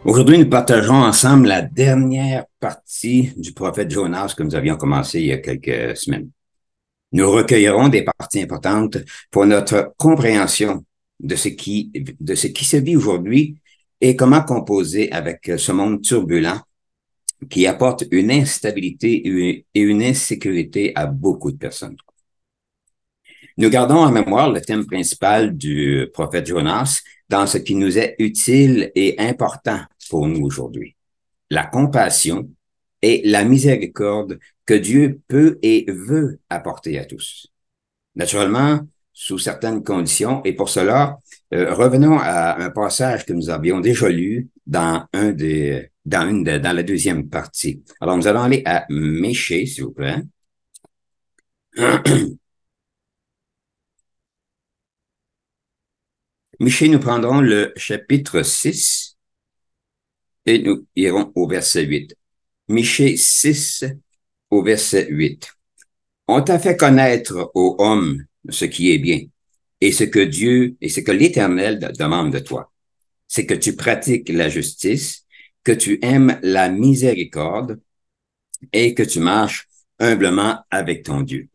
Aujourd'hui, nous partageons ensemble la dernière partie du prophète Jonas que nous avions commencé il y a quelques semaines. Nous recueillerons des parties importantes pour notre compréhension de ce qui se vit aujourd'hui et comment composer avec ce monde turbulent qui apporte une instabilité et une insécurité à beaucoup de personnes. Nous gardons en mémoire le thème principal du prophète Jonas dans ce qui nous est utile et important pour nous aujourd'hui. La compassion et la miséricorde que Dieu peut et veut apporter à tous. Naturellement, sous certaines conditions, et pour cela, revenons à un passage que nous avions déjà lu dans dans la deuxième partie. Alors, nous allons aller à Michée, s'il vous plaît. Michée, nous prendrons le chapitre 6 et nous irons au verset 8. Michée 6 au verset 8. On t'a fait connaître, ô homme, ce qui est bien, et ce que Dieu et ce que l'Éternel demande de toi. C'est que tu pratiques la justice, que tu aimes la miséricorde et que tu marches humblement avec ton Dieu.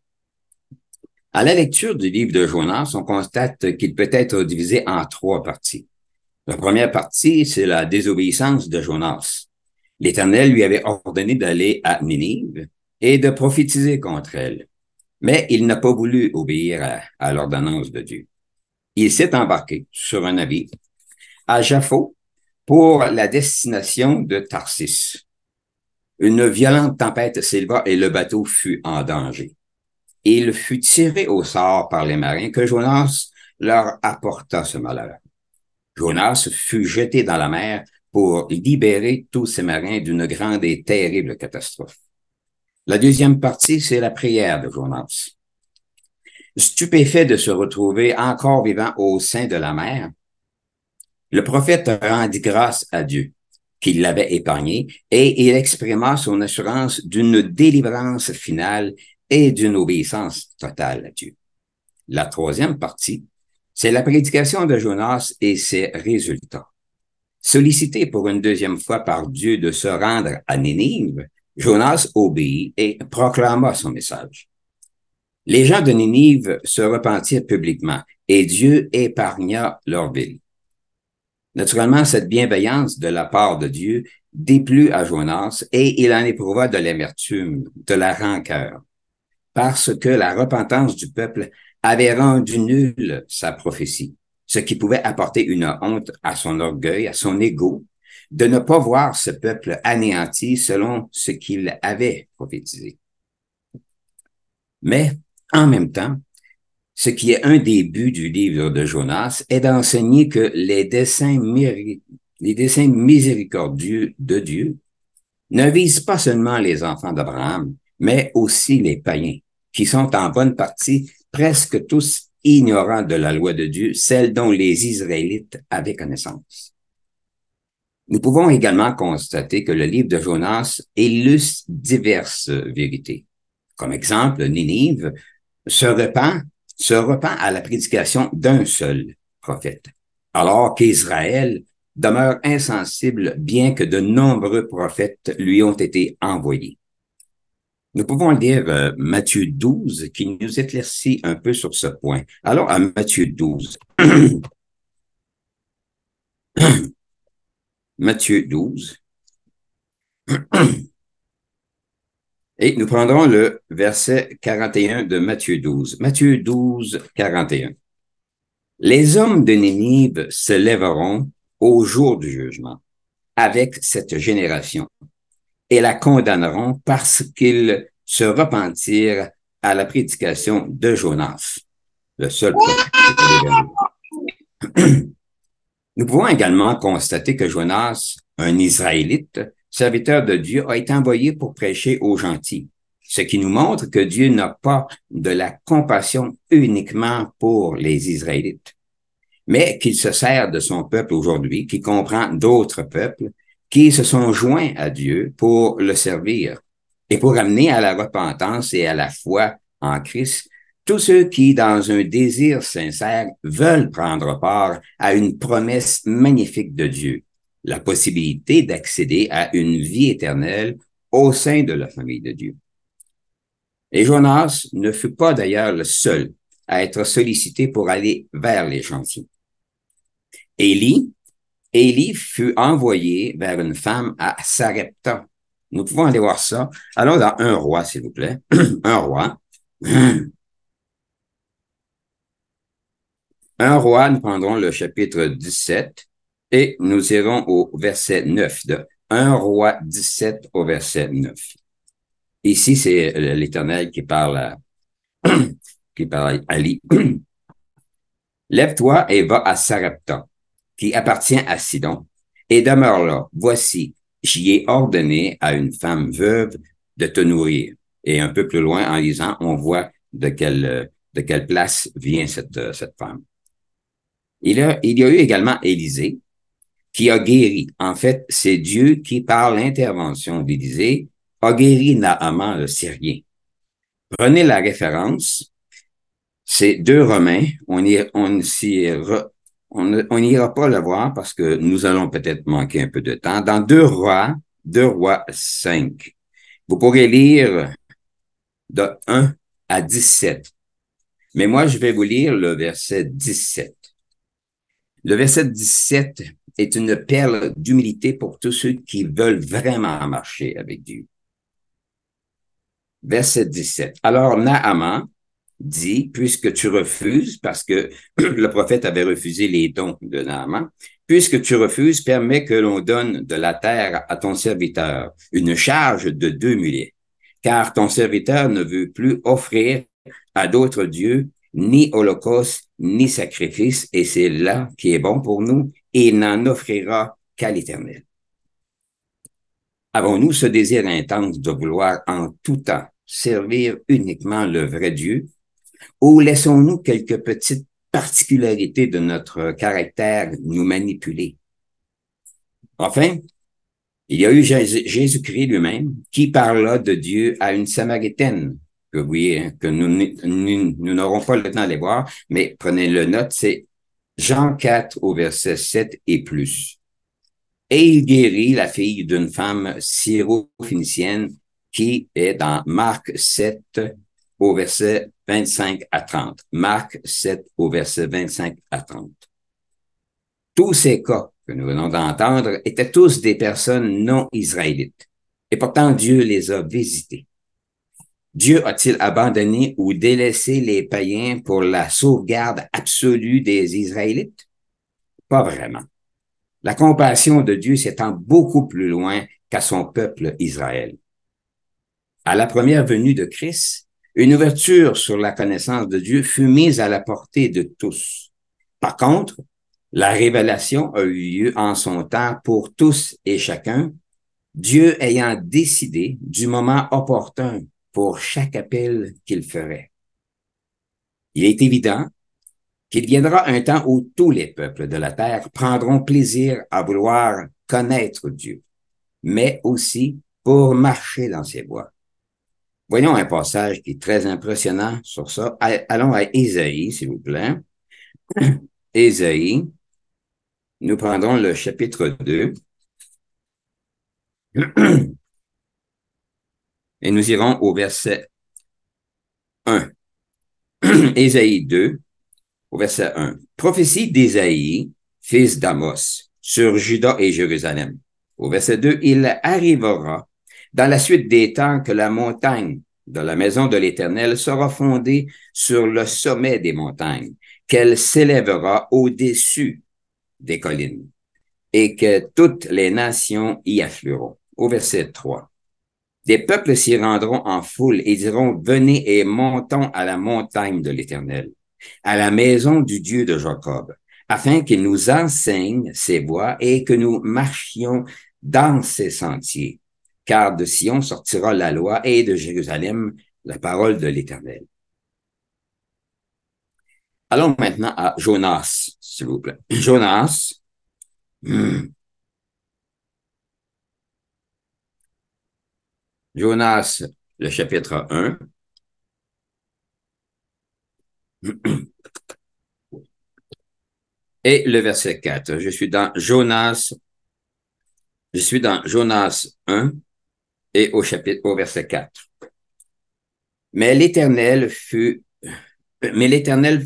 À la lecture du livre de Jonas, on constate qu'il peut être divisé en trois parties. La première partie, c'est la désobéissance de Jonas. L'Éternel lui avait ordonné d'aller à Ninive et de prophétiser contre elle. Mais il n'a pas voulu obéir à l'ordonnance de Dieu. Il s'est embarqué sur un navire à Jaffo pour la destination de Tarsis. Une violente tempête s'éleva et le bateau fut en danger. Il fut tiré au sort par les marins que Jonas leur apporta ce malheur. Jonas fut jeté dans la mer pour libérer tous ces marins d'une grande et terrible catastrophe. La deuxième partie, c'est la prière de Jonas. Stupéfait de se retrouver encore vivant au sein de la mer, le prophète rendit grâce à Dieu qui l'avait épargné et il exprima son assurance d'une délivrance finale et d'une obéissance totale à Dieu. La troisième partie, c'est la prédication de Jonas et ses résultats. Sollicité pour une deuxième fois par Dieu de se rendre à Ninive, Jonas obéit et proclama son message. Les gens de Ninive se repentirent publiquement et Dieu épargna leur ville. Naturellement, cette bienveillance de la part de Dieu déplut à Jonas et il en éprouva de l'amertume, de la rancœur, parce que la repentance du peuple avait rendu nulle sa prophétie, ce qui pouvait apporter une honte à son orgueil, à son ego, de ne pas voir ce peuple anéanti selon ce qu'il avait prophétisé. Mais, en même temps, ce qui est un des buts du livre de Jonas est d'enseigner que les desseins miséricordieux de Dieu ne visent pas seulement les enfants d'Abraham, mais aussi les païens, qui sont en bonne partie presque tous ignorants de la loi de Dieu, celle dont les Israélites avaient connaissance. Nous pouvons également constater que le livre de Jonas illustre diverses vérités. Comme exemple, Ninive se repent à la prédication d'un seul prophète, alors qu'Israël demeure insensible bien que de nombreux prophètes lui ont été envoyés. Nous pouvons lire Matthieu 12 qui nous éclaircit un peu sur ce point. Alors, à Matthieu 12. Matthieu 12. Et nous prendrons le verset 41 de Matthieu 12. Matthieu 12, 41. Les hommes de Ninive se lèveront au jour du jugement avec cette génération et la condamneront parce qu'ils se repentirent à la prédication de Jonas, le seul prophète qui était. Nous pouvons également constater que Jonas, un Israélite, serviteur de Dieu, a été envoyé pour prêcher aux gentils, ce qui nous montre que Dieu n'a pas de la compassion uniquement pour les Israélites, mais qu'il se sert de son peuple aujourd'hui, qui comprend d'autres peuples, qui se sont joints à Dieu pour le servir et pour amener à la repentance et à la foi en Christ tous ceux qui, dans un désir sincère, veulent prendre part à une promesse magnifique de Dieu, la possibilité d'accéder à une vie éternelle au sein de la famille de Dieu. Et Jonas ne fut pas d'ailleurs le seul à être sollicité pour aller vers les chantiers. Élie fut envoyé vers une femme à Sarepta. Nous pouvons aller voir ça. Allons dans un roi, s'il vous plaît. Un roi. Un roi, nous prendrons le chapitre 17 et nous irons au verset 9 de un roi 17 au verset 9. Ici, c'est l'Éternel qui parle qui parle à Élie. Lève-toi et va à Sarepta, qui appartient à Sidon, et demeure là. Voici, j'y ai ordonné à une femme veuve de te nourrir. Et un peu plus loin, en lisant, on voit de quelle place vient cette femme. Il y a eu également Élisée, qui a guéri. En fait, c'est Dieu qui, par l'intervention d'Élisée, a guéri Naaman le Syrien. Prenez la référence, c'est 2 Romains. On n'ira pas le voir parce que nous allons peut-être manquer un peu de temps. Dans 2 Rois 5, vous pourrez lire de 1 à 17. Mais moi, je vais vous lire le verset 17. Le verset 17 est une perle d'humilité pour tous ceux qui veulent vraiment marcher avec Dieu. Verset 17. Alors Naaman dit, puisque tu refuses, parce que le prophète avait refusé les dons de Naaman, puisque tu refuses, permets que l'on donne de la terre à ton serviteur, une charge de 2 mulets, car ton serviteur ne veut plus offrir à d'autres dieux ni holocauste, ni sacrifice, et c'est là qui est bon pour nous, et il n'en offrira qu'à l'Éternel. Avons-nous ce désir intense de vouloir en tout temps servir uniquement le vrai Dieu, ou laissons-nous quelques petites particularités de notre caractère nous manipuler? Enfin, il y a eu Jésus-Christ lui-même qui parla de Dieu à une Samaritaine, que oui, que nous n'aurons pas le temps d'aller voir, mais prenez le note, c'est Jean 4 au verset 7 et plus. Et il guérit la fille d'une femme syro-phénicienne qui est dans Marc 7 au verset 25 à 30. Marc 7 au verset 25 à 30. Tous ces cas que nous venons d'entendre étaient tous des personnes non israélites. Et pourtant, Dieu les a visités. Dieu a-t-il abandonné ou délaissé les païens pour la sauvegarde absolue des Israélites? Pas vraiment. La compassion de Dieu s'étend beaucoup plus loin qu'à son peuple Israël. À la première venue de Christ, une ouverture sur la connaissance de Dieu fut mise à la portée de tous. Par contre, la révélation a eu lieu en son temps pour tous et chacun, Dieu ayant décidé du moment opportun pour chaque appel qu'il ferait. Il est évident qu'il viendra un temps où tous les peuples de la terre prendront plaisir à vouloir connaître Dieu, mais aussi pour marcher dans ses voies. Voyons un passage qui est très impressionnant sur ça. Allons à Ésaïe, s'il vous plaît. Ésaïe, nous prendrons le chapitre 2 et nous irons au verset 1. Ésaïe 2, au verset 1. Prophétie d'Ésaïe, fils d'Amos, sur Juda et Jérusalem. Au verset 2, il arrivera dans la suite des temps que la montagne de la maison de l'Éternel sera fondée sur le sommet des montagnes, qu'elle s'élèvera au-dessus des collines et que toutes les nations y afflueront. Au verset 3. Des peuples s'y rendront en foule et diront, venez et montons à la montagne de l'Éternel, à la maison du Dieu de Jacob, afin qu'il nous enseigne ses voies et que nous marchions dans ses sentiers. Car de Sion sortira la loi et de Jérusalem la parole de l'Éternel. Allons maintenant à Jonas, s'il vous plaît. Jonas, Jonas, le chapitre 1. Et le verset 4. Je suis dans Jonas Je suis dans Jonas 1 et au verset 4. Mais l'Éternel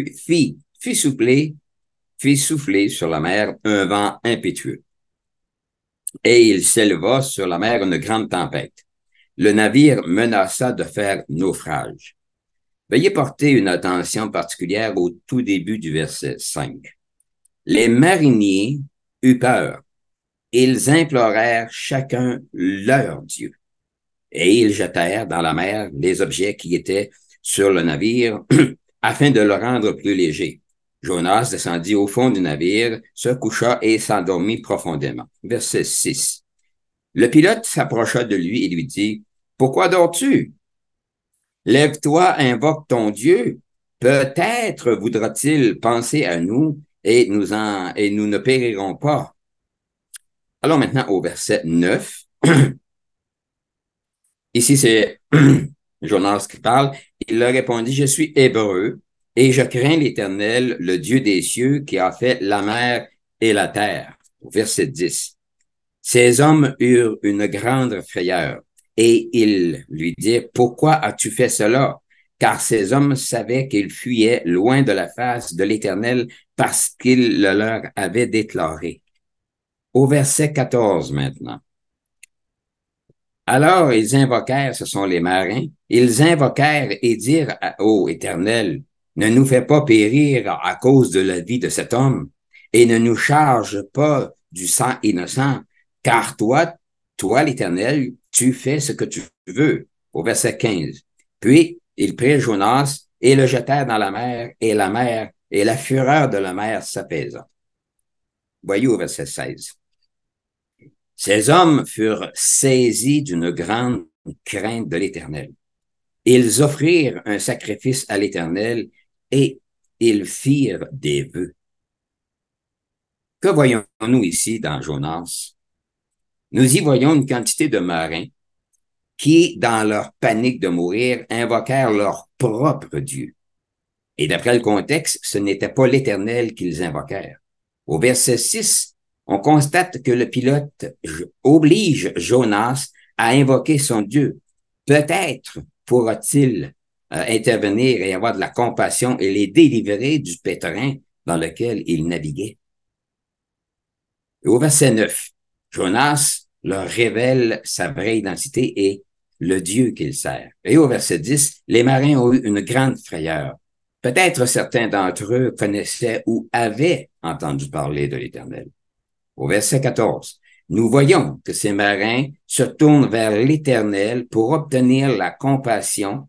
fit souffler sur la mer un vent impétueux. Et il s'éleva sur la mer une grande tempête. Le navire menaça de faire naufrage. Veuillez porter une attention particulière au tout début du verset 5. Les mariniers eurent peur. Ils implorèrent chacun leur Dieu. Et ils jetèrent dans la mer les objets qui étaient sur le navire afin de le rendre plus léger. Jonas descendit au fond du navire, se coucha et s'endormit profondément. Verset 6. Le pilote s'approcha de lui et lui dit, « Pourquoi dors-tu? Lève-toi, invoque ton Dieu. Peut-être voudra-t-il penser à nous et nous ne périrons pas. » Allons maintenant au verset 9. Ici, c'est Jonas qui parle. Il leur répondit, « Je suis hébreu et je crains l'Éternel, le Dieu des cieux, qui a fait la mer et la terre. » Verset 10. Ces hommes eurent une grande frayeur et ils lui dirent, « Pourquoi as-tu fait cela? » Car ces hommes savaient qu'ils fuyaient loin de la face de l'Éternel parce qu'il le leur avait déclaré. Au verset 14 maintenant. Alors ils invoquèrent, ce sont les marins, ils invoquèrent et dirent ô Éternel, ne nous fais pas périr à cause de la vie de cet homme et ne nous charge pas du sang innocent, car toi l'Éternel, tu fais ce que tu veux. Au verset 15. Puis ils prirent Jonas et le jetèrent dans la mer et la fureur de la mer s'apaisa. Voyez au verset 16. Ces hommes furent saisis d'une grande crainte de l'Éternel. Ils offrirent un sacrifice à l'Éternel et ils firent des vœux. Que voyons-nous ici dans Jonas? Nous y voyons une quantité de marins qui, dans leur panique de mourir, invoquèrent leur propre Dieu. Et d'après le contexte, ce n'était pas l'Éternel qu'ils invoquèrent. Au verset 6, on constate que le pilote oblige Jonas à invoquer son Dieu. Peut-être pourra-t-il intervenir et avoir de la compassion et les délivrer du pétrin dans lequel il naviguait. Et au verset 9, Jonas leur révèle sa vraie identité et le Dieu qu'il sert. Et au verset 10, les marins ont eu une grande frayeur. Peut-être certains d'entre eux connaissaient ou avaient entendu parler de l'Éternel. Au verset 14, nous voyons que ces marins se tournent vers l'Éternel pour obtenir la compassion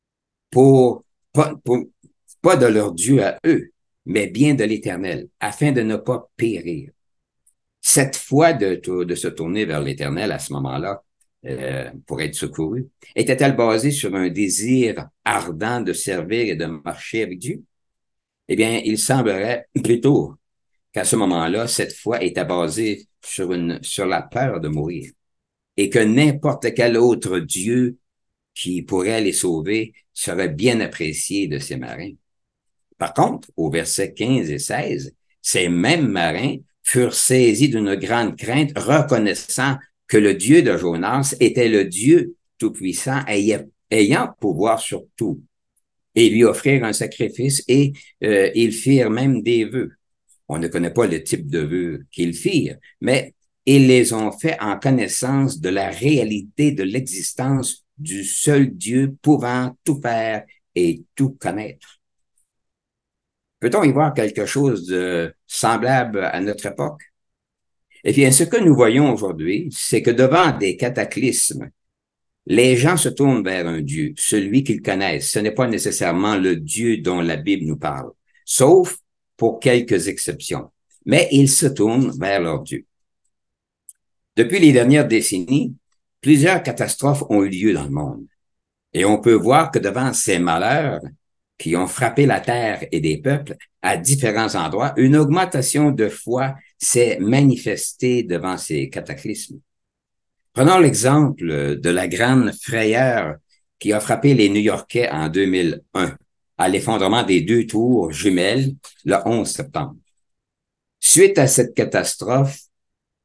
pas de leur Dieu à eux, mais bien de l'Éternel, afin de ne pas périr. Cette foi de se tourner vers l'Éternel à ce moment-là, pour être secouru, était-elle basée sur un désir ardent de servir et de marcher avec Dieu? Eh bien, il semblerait plutôt qu'à ce moment-là, cette foi était basée sur la peur de mourir et que n'importe quel autre Dieu qui pourrait les sauver serait bien apprécié de ces marins. Par contre, au verset 15 et 16, ces mêmes marins furent saisis d'une grande crainte, reconnaissant que le Dieu de Jonas était le Dieu tout-puissant ayant pouvoir sur tout. Et lui offrirent un sacrifice et ils firent même des vœux. On ne connaît pas le type de vœux qu'ils firent, mais ils les ont faits en connaissance de la réalité de l'existence du seul Dieu pouvant tout faire et tout connaître. Peut-on y voir quelque chose de semblable à notre époque? Eh bien, ce que nous voyons aujourd'hui, c'est que devant des cataclysmes, les gens se tournent vers un Dieu, celui qu'ils connaissent. Ce n'est pas nécessairement le Dieu dont la Bible nous parle, sauf pour quelques exceptions. Mais ils se tournent vers leur Dieu. Depuis les dernières décennies, plusieurs catastrophes ont eu lieu dans le monde. Et on peut voir que devant ces malheurs qui ont frappé la terre et des peuples à différents endroits, une augmentation de foi s'est manifestée devant ces cataclysmes. Prenons l'exemple de la grande frayeur qui a frappé les New-Yorkais en 2001 à l'effondrement des deux tours jumelles le 11 septembre. Suite à cette catastrophe,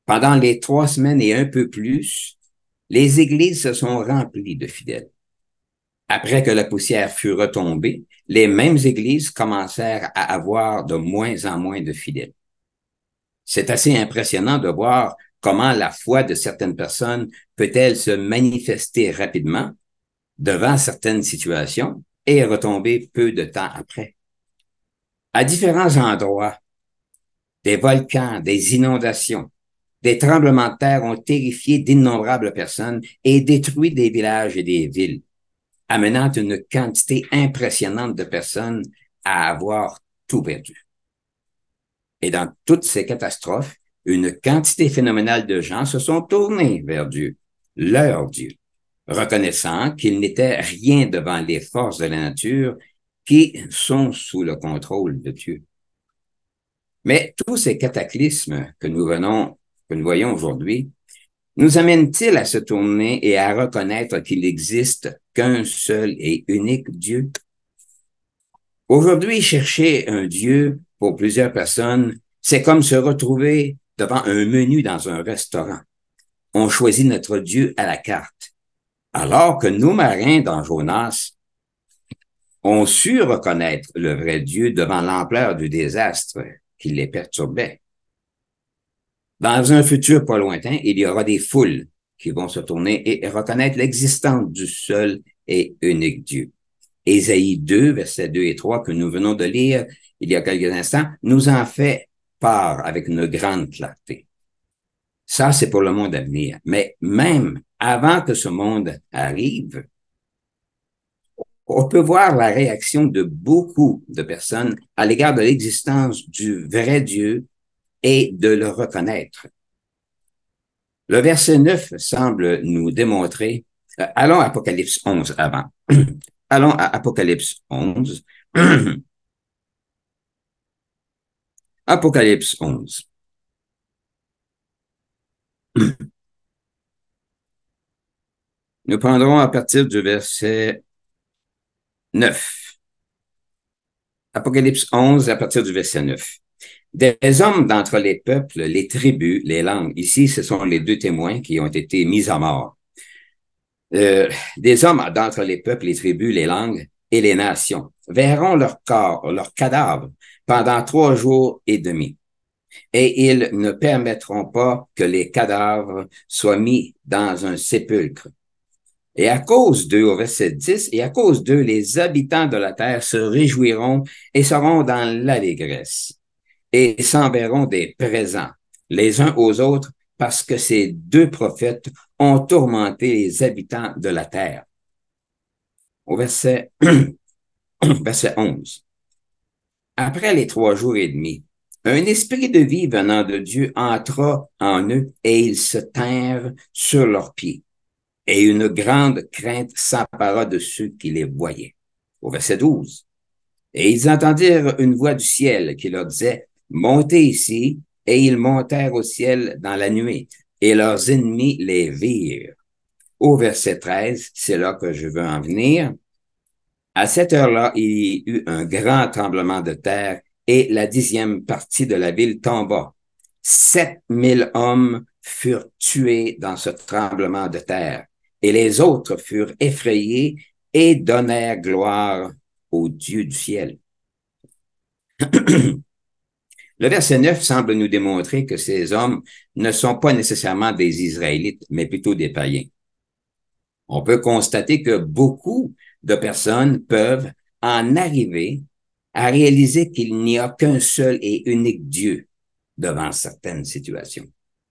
Pendant les 3 semaines et un peu plus, les églises se sont remplies de fidèles. Après que la poussière fut retombée, les mêmes églises commencèrent à avoir de moins en moins de fidèles. C'est assez impressionnant de voir comment la foi de certaines personnes peut-elle se manifester rapidement devant certaines situations et retomber peu de temps après. À différents endroits, des volcans, des inondations, des tremblements de terre ont terrifié d'innombrables personnes et détruit des villages et des villes, amenant une quantité impressionnante de personnes à avoir tout perdu. Et dans toutes ces catastrophes, une quantité phénoménale de gens se sont tournés vers Dieu, leur Dieu, reconnaissant qu'il n'était rien devant les forces de la nature qui sont sous le contrôle de Dieu. Mais tous ces cataclysmes que nous voyons aujourd'hui, nous amènent-ils à se tourner et à reconnaître qu'il n'existe qu'un seul et unique Dieu? Aujourd'hui, chercher un Dieu pour plusieurs personnes, c'est comme se retrouver devant un menu dans un restaurant. On choisit notre Dieu à la carte. Alors que nos marins dans Jonas ont su reconnaître le vrai Dieu devant l'ampleur du désastre qui les perturbait. Dans un futur pas lointain, il y aura des foules qui vont se tourner et reconnaître l'existence du seul et unique Dieu. Ésaïe 2, versets 2 et 3, que nous venons de lire il y a quelques instants, nous en fait part avec une grande clarté. Ça, c'est pour le monde à venir. Mais même avant que ce monde arrive, on peut voir la réaction de beaucoup de personnes à l'égard de l'existence du vrai Dieu et de le reconnaître. Le verset 9 semble nous démontrer, allons à Apocalypse 11 avant. Allons à Apocalypse 11. Apocalypse 11. Nous prendrons à partir du verset 9. Apocalypse 11 à partir du verset 9. Des hommes d'entre les peuples, les tribus, les langues. Ici, ce sont les deux témoins qui ont été mis à mort. Des hommes d'entre les peuples, les tribus, les langues et les nations verront leur corps, leurs cadavres pendant 3 jours et demi. Et ils ne permettront pas que les cadavres soient mis dans un sépulcre. Et à cause d'eux, au verset 10, et à cause d'eux, les habitants de la terre se réjouiront et seront dans l'allégresse et s'enverront des présents les uns aux autres parce que ces 2 prophètes ont tourmenté les habitants de la terre. Au verset 11. Après les 3 jours et demi, un esprit de vie venant de Dieu entra en eux et ils se tinrent sur leurs pieds. Et une grande crainte s'empara de ceux qui les voyaient. Au verset 12. Et ils entendirent une voix du ciel qui leur disait, montez ici, et ils montèrent au ciel dans la nuée, et leurs ennemis les virent. Au verset 13, c'est là que je veux en venir. À cette heure-là, il y eut un grand tremblement de terre, et la 10e partie de la ville tomba. 7000 hommes furent tués dans ce tremblement de terre, et les autres furent effrayés et donnèrent gloire au Dieu du ciel. Le verset 9 semble nous démontrer que ces hommes ne sont pas nécessairement des Israélites, mais plutôt des païens. On peut constater que beaucoup de personnes peuvent en arriver à réaliser qu'il n'y a qu'un seul et unique Dieu devant certaines situations.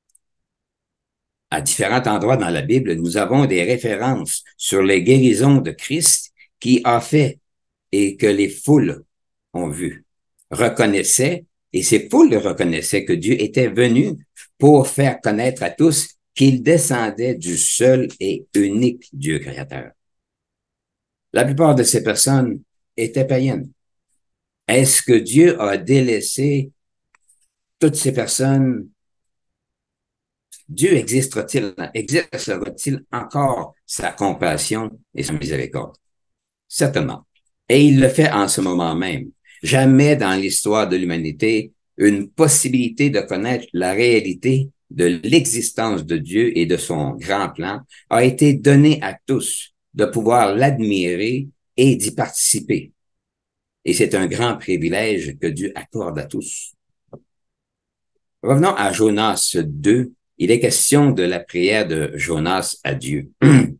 À différents endroits dans la Bible, nous avons des références sur les guérisons de Christ qui a fait et que les foules ont vu, reconnaissaient, et ces foules reconnaissaient que Dieu était venu pour faire connaître à tous qu'il descendait du seul et unique Dieu créateur. La plupart de ces personnes étaient païennes. Est-ce que Dieu a délaissé toutes ces personnes? Dieu exercera-t-il encore sa compassion et sa miséricorde? Certainement. Et il le fait en ce moment même. Jamais dans l'histoire de l'humanité, une possibilité de connaître la réalité de l'existence de Dieu et de son grand plan a été donné à tous de pouvoir l'admirer et d'y participer. Et c'est un grand privilège que Dieu accorde à tous. Revenons à Jonas 2. Il est question de la prière de Jonas à Dieu.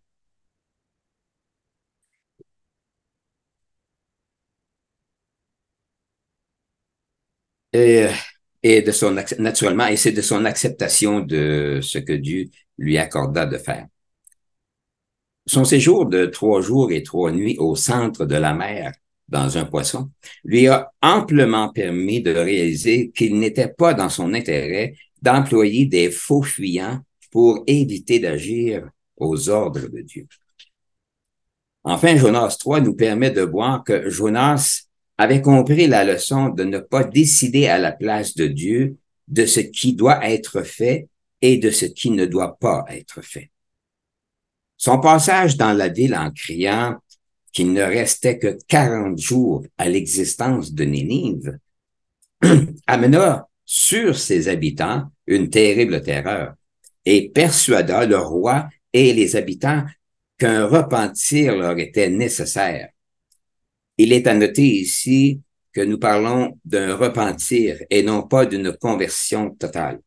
Et, et de son naturellement, et c'est de son acceptation de ce que Dieu lui accorda de faire. Son séjour de 3 jours et 3 nuits au centre de la mer, dans un poisson, lui a amplement permis de réaliser qu'il n'était pas dans son intérêt d'employer des faux fuyants pour éviter d'agir aux ordres de Dieu. Enfin, Jonas 3 nous permet de voir que Jonas avait compris la leçon de ne pas décider à la place de Dieu de ce qui doit être fait et de ce qui ne doit pas être fait. Son passage dans la ville en criant qu'il ne restait que 40 jours à l'existence de Nénive amena sur ses habitants une terrible terreur et persuada le roi et les habitants qu'un repentir leur était nécessaire. Il est à noter ici que nous parlons d'un repentir et non pas d'une conversion totale.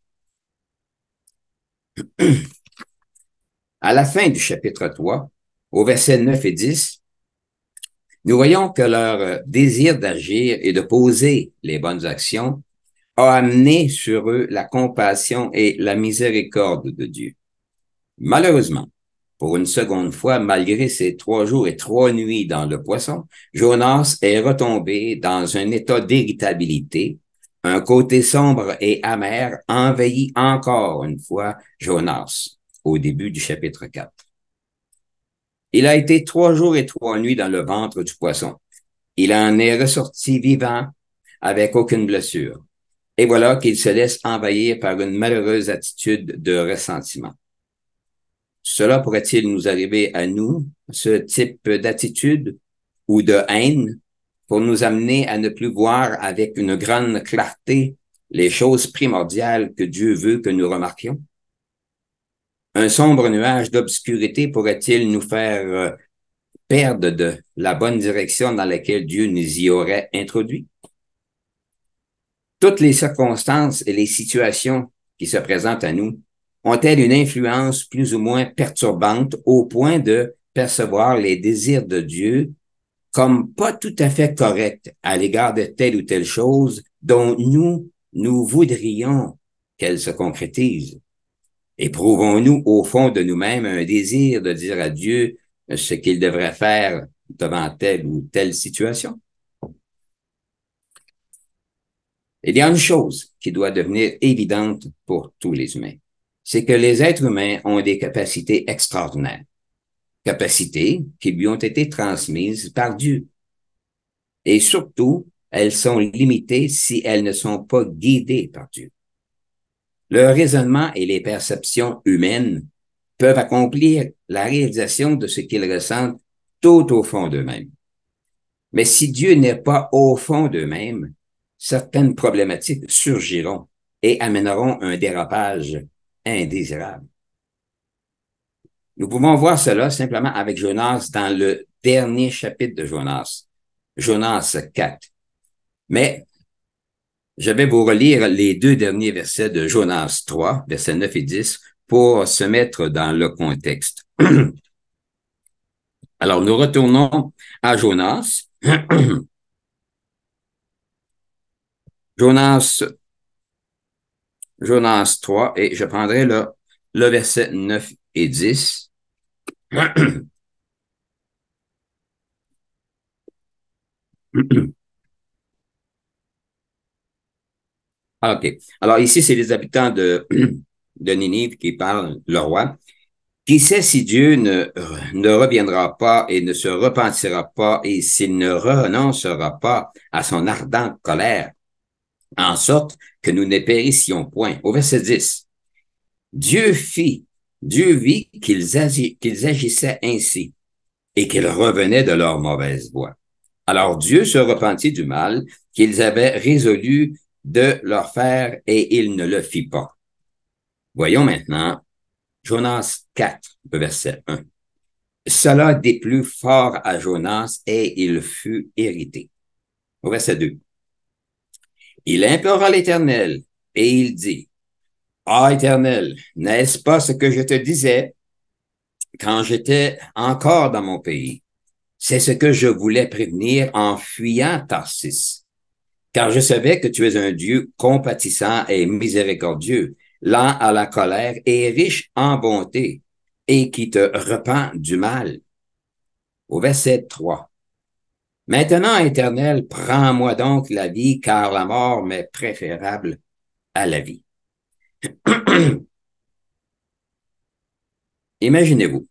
À la fin du chapitre 3, au verset 9 et 10, nous voyons que leur désir d'agir et de poser les bonnes actions a amené sur eux la compassion et la miséricorde de Dieu. Malheureusement, pour une seconde fois, malgré ses 3 jours et 3 nuits dans le poisson, Jonas est retombé dans un état d'irritabilité. Un côté sombre et amer envahit encore une fois Jonas au début du chapitre 4. Il a été 3 jours et 3 nuits dans le ventre du poisson. Il en est ressorti vivant avec aucune blessure. Et voilà qu'il se laisse envahir par une malheureuse attitude de ressentiment. Cela pourrait-il nous arriver à nous, ce type d'attitude ou de haine, pour nous amener à ne plus voir avec une grande clarté les choses primordiales que Dieu veut que nous remarquions? Un sombre nuage d'obscurité pourrait-il nous faire perdre de la bonne direction dans laquelle Dieu nous y aurait introduits? Toutes les circonstances et les situations qui se présentent à nous ont-elles une influence plus ou moins perturbante au point de percevoir les désirs de Dieu comme pas tout à fait corrects à l'égard de telle ou telle chose dont nous voudrions qu'elle se concrétise? Éprouvons-nous au fond de nous-mêmes un désir de dire à Dieu ce qu'il devrait faire devant telle ou telle situation? Il y a une chose qui doit devenir évidente pour tous les humains, c'est que les êtres humains ont des capacités extraordinaires, capacités qui lui ont été transmises par Dieu. Et surtout, elles sont limitées si elles ne sont pas guidées par Dieu. Le raisonnement et les perceptions humaines peuvent accomplir la réalisation de ce qu'ils ressentent tout au fond d'eux-mêmes. Mais si Dieu n'est pas au fond d'eux-mêmes, certaines problématiques surgiront et amèneront un dérapage indésirable. Nous pouvons voir cela simplement avec Jonas dans le dernier chapitre de Jonas, Jonas 4. Mais je vais vous relire les 2 derniers versets de Jonas 3, versets 9 et 10, pour se mettre dans le contexte. Alors, nous retournons à Jonas. Jonas 3, et je prendrai le verset 9 et 10. OK. Alors ici, c'est les habitants de Ninive qui parlent, le roi. Qui sait si Dieu ne reviendra pas et ne se repentira pas et s'il ne renoncera pas à son ardente colère, en sorte que nous ne périssions point. Au verset 10, Dieu vit qu'ils agissaient ainsi et qu'ils revenaient de leur mauvaise voie. Alors Dieu se repentit du mal qu'ils avaient résolu de leur faire et il ne le fit pas. Voyons maintenant Jonas 4, verset 1. Cela déplut fort à Jonas et il fut irrité. Au verset 2. Il implora l'Éternel et il dit, Ah, Éternel, n'est-ce pas ce que je te disais quand j'étais encore dans mon pays? C'est ce que je voulais prévenir en fuyant Tarsis. Car je savais que tu es un Dieu compatissant et miséricordieux, lent à la colère et riche en bonté, et qui te repent du mal. Au verset 3. Maintenant, Éternel, prends-moi donc la vie, car la mort m'est préférable à la vie. Imaginez-vous,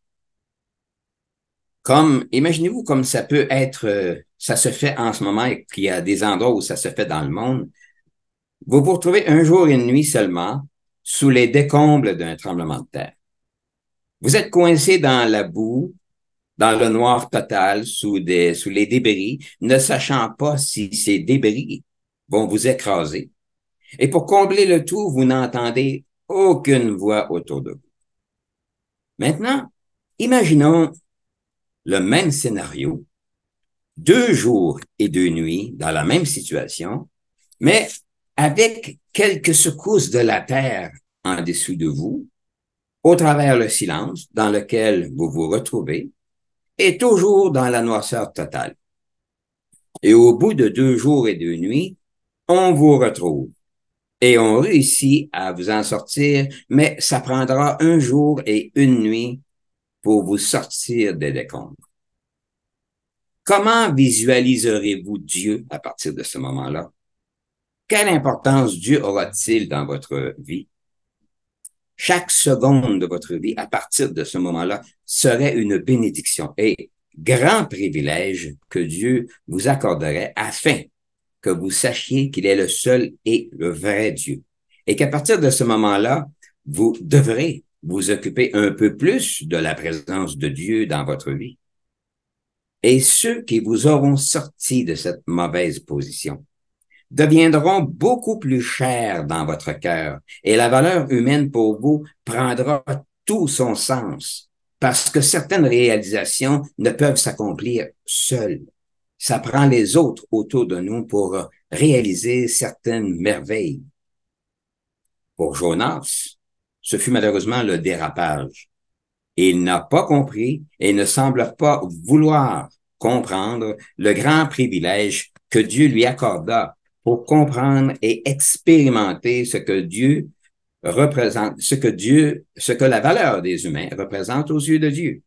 imaginez-vous comme ça peut être, ça se fait en ce moment et qu'il y a des endroits où ça se fait dans le monde. Vous vous retrouvez un jour et une nuit seulement sous les décombres d'un tremblement de terre. Vous êtes coincé dans la boue, dans le noir total, sous les débris, ne sachant pas si ces débris vont vous écraser. Et pour combler le tout, vous n'entendez aucune voix autour de vous. Maintenant, imaginons le même scénario, 2 jours et 2 nuits dans la même situation, mais avec quelques secousses de la terre en dessous de vous, au travers le silence dans lequel vous vous retrouvez, et toujours dans la noirceur totale. Et au bout de 2 jours et 2 nuits, on vous retrouve. Et on réussit à vous en sortir, mais ça prendra un jour et une nuit pour vous sortir des décombres. Comment visualiserez-vous Dieu à partir de ce moment-là? Quelle importance Dieu aura-t-il dans votre vie? Chaque seconde de votre vie, à partir de ce moment-là, serait une bénédiction et grand privilège que Dieu vous accorderait afin que vous sachiez qu'il est le seul et le vrai Dieu. Et qu'à partir de ce moment-là, vous devrez vous occuper un peu plus de la présence de Dieu dans votre vie. Et ceux qui vous auront sorti de cette mauvaise position deviendront beaucoup plus chers dans votre cœur et la valeur humaine pour vous prendra tout son sens parce que certaines réalisations ne peuvent s'accomplir seules. Ça prend les autres autour de nous pour réaliser certaines merveilles. Pour Jonas, ce fut malheureusement le dérapage. Il n'a pas compris et ne semble pas vouloir comprendre le grand privilège que Dieu lui accorda pour comprendre et expérimenter ce que Dieu représente, ce que la valeur des humains représente aux yeux de Dieu.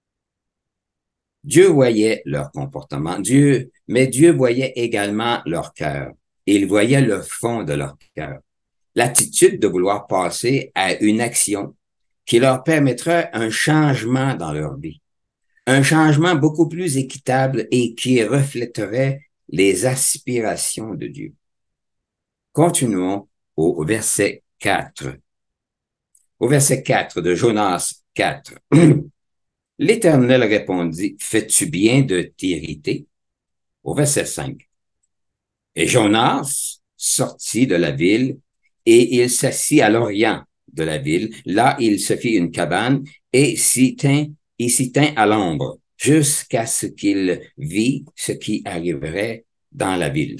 Dieu voyait leur comportement, mais Dieu voyait également leur cœur. Il voyait le fond de leur cœur. L'attitude de vouloir passer à une action qui leur permettrait un changement dans leur vie. Un changement beaucoup plus équitable et qui reflèterait les aspirations de Dieu. Continuons au verset 4. Au verset 4 de Jonas 4. L'Éternel répondit, fais-tu bien de t'irriter? Au verset 5. Et Jonas sortit de la ville et il s'assit à l'orient de la ville. Là, il se fit une cabane et s'y tint à l'ombre jusqu'à ce qu'il vit ce qui arriverait dans la ville.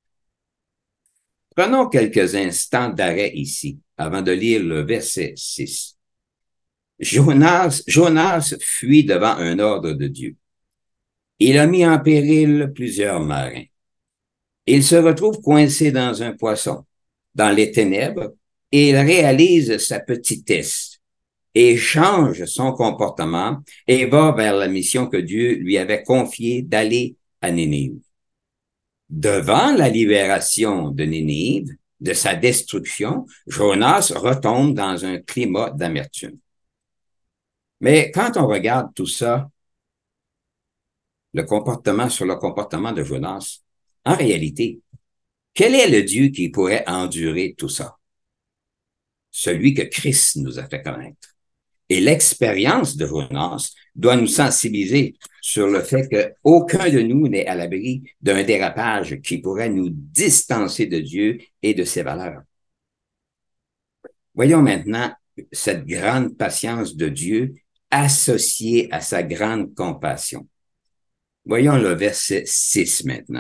Prenons quelques instants d'arrêt ici avant de lire le verset 6. Jonas fuit devant un ordre de Dieu. Il a mis en péril plusieurs marins. Il se retrouve coincé dans un poisson, dans les ténèbres, et il réalise sa petitesse et change son comportement et va vers la mission que Dieu lui avait confiée d'aller à Ninive. Devant la libération de Ninive, de sa destruction, Jonas retombe dans un climat d'amertume. Mais quand on regarde tout ça, le comportement de Jonas, en réalité, quel est le Dieu qui pourrait endurer tout ça? Celui que Christ nous a fait connaître. Et l'expérience de Jonas doit nous sensibiliser sur le fait qu'aucun de nous n'est à l'abri d'un dérapage qui pourrait nous distancer de Dieu et de ses valeurs. Voyons maintenant cette grande patience de Dieu associée à sa grande compassion. Voyons le verset 6 maintenant.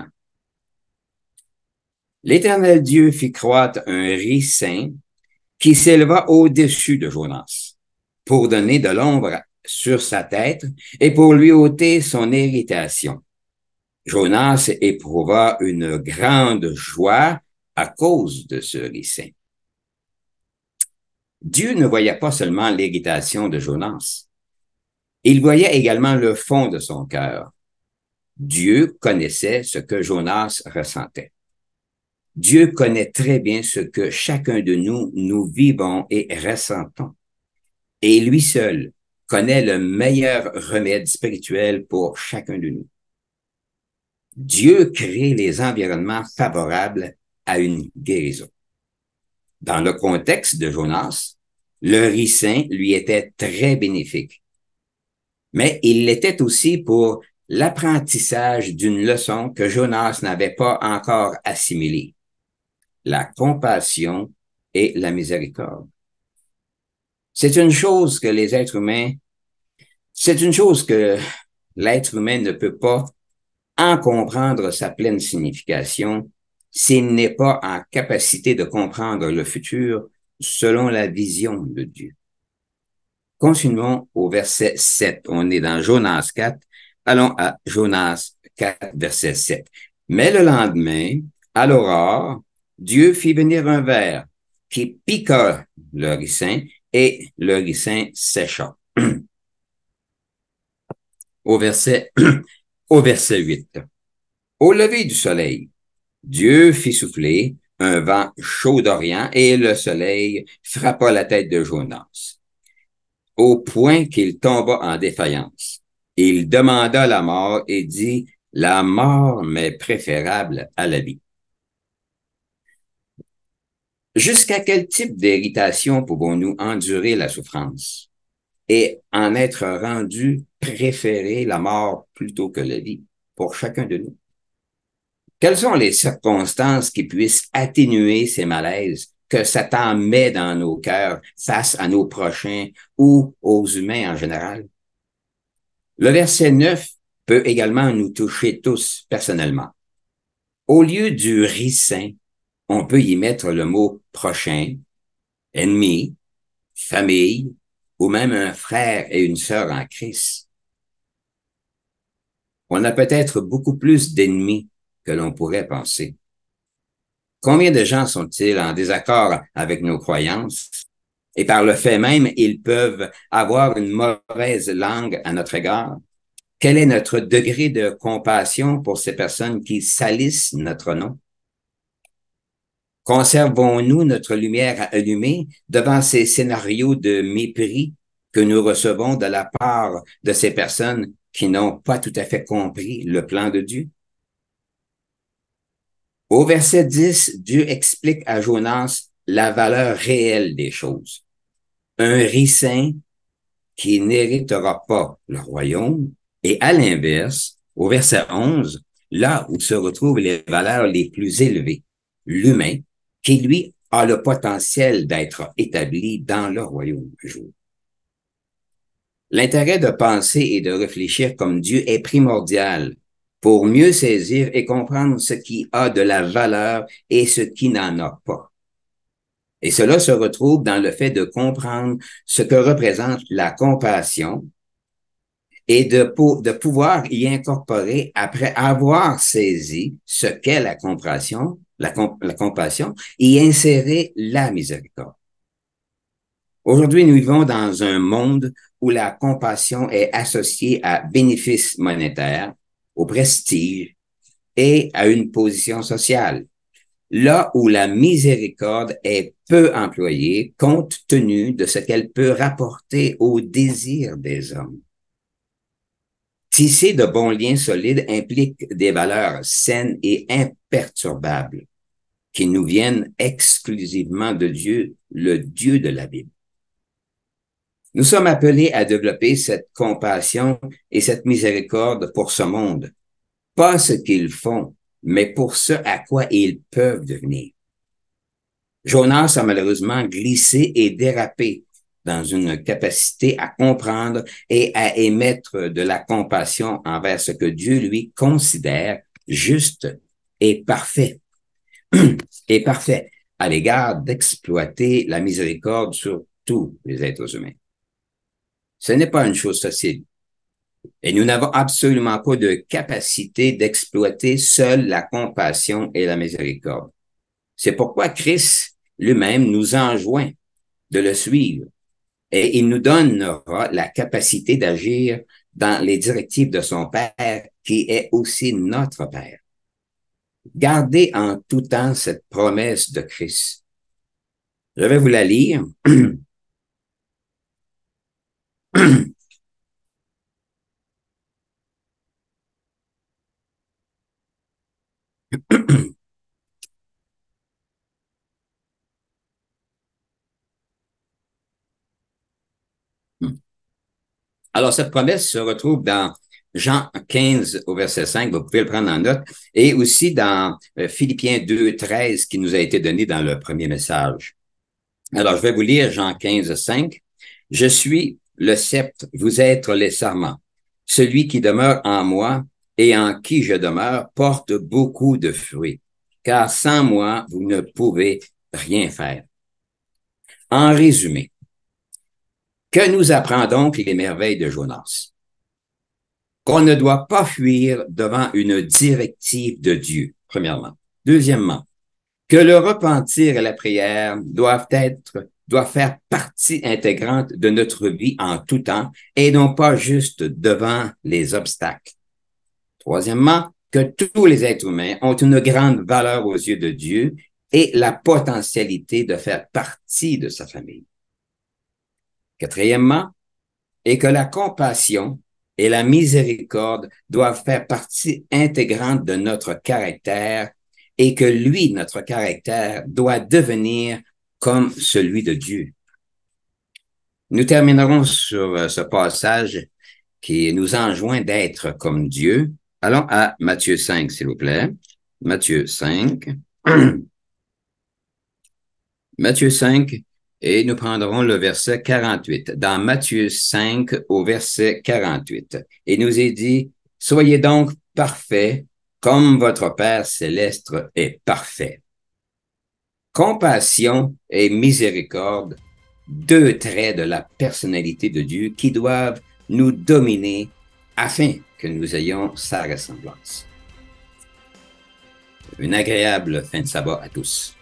L'Éternel Dieu fit croître un ricin qui s'éleva au-dessus de Jonas pour donner de l'ombre sur sa tête et pour lui ôter son irritation. Jonas éprouva une grande joie à cause de ce ricin. Dieu ne voyait pas seulement l'irritation de Jonas, il voyait également le fond de son cœur. Dieu connaissait ce que Jonas ressentait. Dieu connaît très bien ce que chacun de nous vivons et ressentons. Et lui seul connaît le meilleur remède spirituel pour chacun de nous. Dieu crée les environnements favorables à une guérison. Dans le contexte de Jonas, le ricin lui était très bénéfique. Mais il l'était aussi pour l'apprentissage d'une leçon que Jonas n'avait pas encore assimilée. La compassion et la miséricorde. C'est une chose que l'être humain ne peut pas en comprendre sa pleine signification s'il n'est pas en capacité de comprendre le futur selon la vision de Dieu. Continuons au verset 7. On est dans Jonas 4. Allons à Jonas 4, verset 7. Mais le lendemain, à l'aurore, Dieu fit venir un ver qui piqua le ricin et le ricin sécha. Au verset 8. Au lever du soleil, Dieu fit souffler un vent chaud d'Orient et le soleil frappa la tête de Jonas, au point qu'il tomba en défaillance. Il demanda la mort et dit, « La mort m'est préférable à la vie. » Jusqu'à quel type d'irritation pouvons-nous endurer la souffrance et en être rendu préférer la mort plutôt que la vie pour chacun de nous? Quelles sont les circonstances qui puissent atténuer ces malaises que Satan met dans nos cœurs face à nos prochains ou aux humains en général? Le verset 9 peut également nous toucher tous personnellement. Au lieu du ricin, on peut y mettre le mot prochain, ennemi, famille, ou même un frère et une sœur en Christ. On a peut-être beaucoup plus d'ennemis que l'on pourrait penser. Combien de gens sont-ils en désaccord avec nos croyances? Et par le fait même, ils peuvent avoir une mauvaise langue à notre égard. Quel est notre degré de compassion pour ces personnes qui salissent notre nom? Conservons-nous notre lumière allumée devant ces scénarios de mépris que nous recevons de la part de ces personnes qui n'ont pas tout à fait compris le plan de Dieu? Au verset 10, Dieu explique à Jonas la valeur réelle des choses. Un ricin qui n'héritera pas le royaume, et à l'inverse, au verset 11, là où se retrouvent les valeurs les plus élevées, l'humain, qui lui a le potentiel d'être établi dans le royaume un jour. L'intérêt de penser et de réfléchir comme Dieu est primordial pour mieux saisir et comprendre ce qui a de la valeur et ce qui n'en a pas. Et cela se retrouve dans le fait de comprendre ce que représente la compassion et de pouvoir y incorporer, après avoir saisi ce qu'est la compassion, y insérer la miséricorde. Aujourd'hui, nous vivons dans un monde où la compassion est associée à bénéfices monétaires, au prestige et à une position sociale, là où la miséricorde est peu employée compte tenu de ce qu'elle peut rapporter au désir des hommes. Tisser de bons liens solides implique des valeurs saines et imperturbables qui nous viennent exclusivement de Dieu, le Dieu de la Bible. Nous sommes appelés à développer cette compassion et cette miséricorde pour ce monde, pas ce qu'ils font, mais pour ce à quoi ils peuvent devenir. Jonas a malheureusement glissé et dérapé dans une capacité à comprendre et à émettre de la compassion envers ce que Dieu lui considère juste et parfait. Et parfait à l'égard d'exploiter la miséricorde sur tous les êtres humains. Ce n'est pas une chose facile. Et nous n'avons absolument pas de capacité d'exploiter seule la compassion et la miséricorde. C'est pourquoi Christ lui-même nous enjoint de le suivre et il nous donnera la capacité d'agir dans les directives de son Père qui est aussi notre Père. Gardez en tout temps cette promesse de Christ. Je vais vous la lire. Alors, cette promesse se retrouve dans Jean 15 au verset 5, vous pouvez le prendre en note, et aussi dans Philippiens 2, 13 qui nous a été donné dans le premier message. Alors, je vais vous lire Jean 15, 5. Je suis le sceptre, vous êtes les sarments. Celui qui demeure en moi et en qui je demeure porte beaucoup de fruits, car sans moi, vous ne pouvez rien faire. En résumé, que nous apprend donc les merveilles de Jonas? Qu'on ne doit pas fuir devant une directive de Dieu, premièrement. Deuxièmement, que le repentir et la prière doivent faire partie intégrante de notre vie en tout temps et non pas juste devant les obstacles. Troisièmement, que tous les êtres humains ont une grande valeur aux yeux de Dieu et la potentialité de faire partie de sa famille. Quatrièmement, et que la compassion et la miséricorde doivent faire partie intégrante de notre caractère et que lui, notre caractère, doit devenir comme celui de Dieu. Nous terminerons sur ce passage qui nous enjoint d'être comme Dieu. Allons à Matthieu 5, s'il vous plaît. Matthieu 5. Matthieu 5, et nous prendrons le verset 48. Dans Matthieu 5 au verset 48. Il nous est dit, « Soyez donc parfaits comme votre Père céleste est parfait. » Compassion et miséricorde, deux traits de la personnalité de Dieu qui doivent nous dominer afin que nous ayons sa ressemblance. Une agréable fin de sabbat à tous.